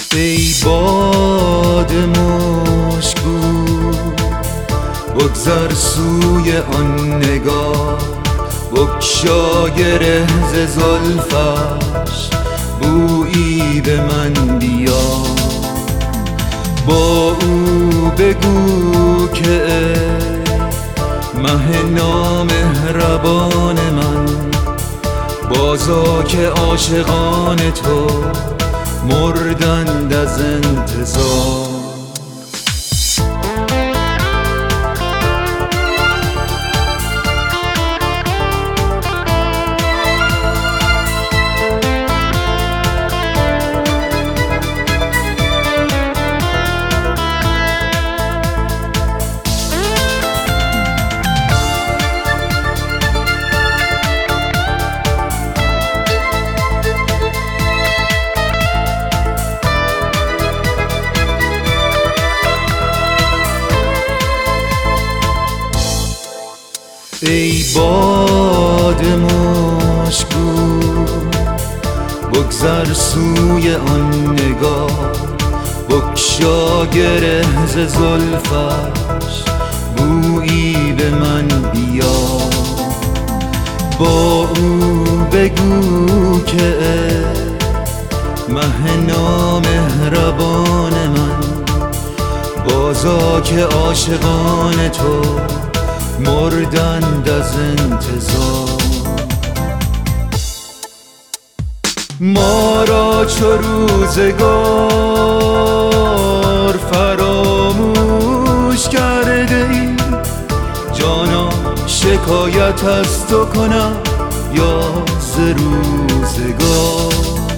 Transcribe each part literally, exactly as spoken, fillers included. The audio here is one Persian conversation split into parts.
ای باد مشکو بگذر سوی آن نگاه، بگشا گره ز زلفش، بویی به من بیا. با او بگو که مه نامهربان من، بازا که عاشقان تو مردند از انتظار. ای باد مشکو بگذر سوی آن نگاه، بگشا گره ز زلفش، بویی به من بیا. با او بگو که مه نامهربان من، بازا که عاشقان تو مردند از انتظار. ما را چو روزگار فراموش کرده ای، جانا شکایت از تو کنم یا ز روزگار.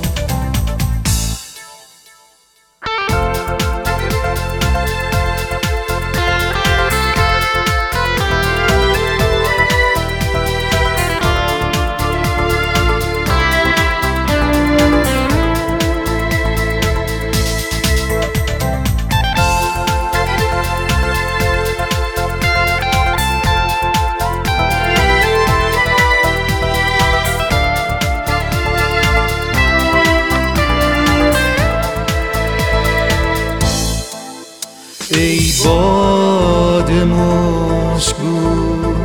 ای باد مشکو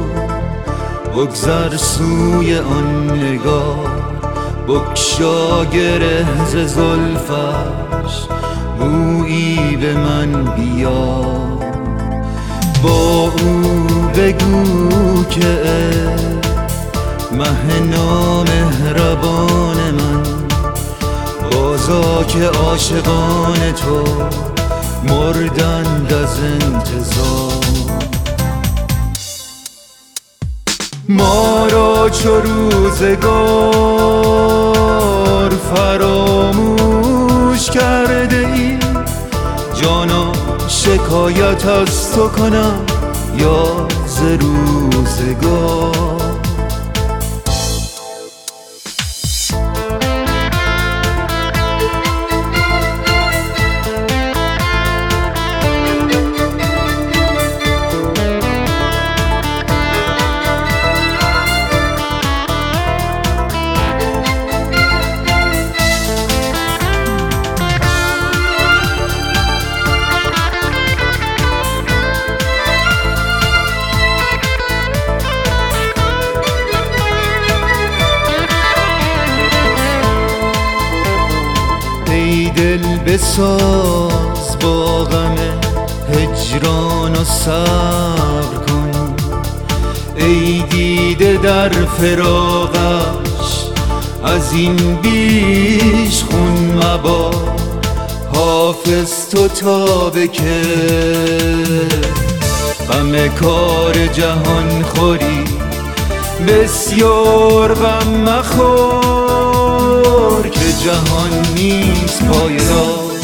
بگذر سوی آن نگاه، بگشا گره ز زلفش، بویی به من بیا. با او بگو که مه نامهربان من، بازا که عاشقان تو مردند از انتظار. ما را چو روزگار فراموش کرده ای، جانا شکایت از تو کنم یا ز روزگار. ای دل بساز با غم هجران و صبر کن، ای دیده در فراقش از این بیش خون مبار. حافظ تو تا بکه غم کار جهان خوری، بسیار غم مخور که جهان نیست پایدار.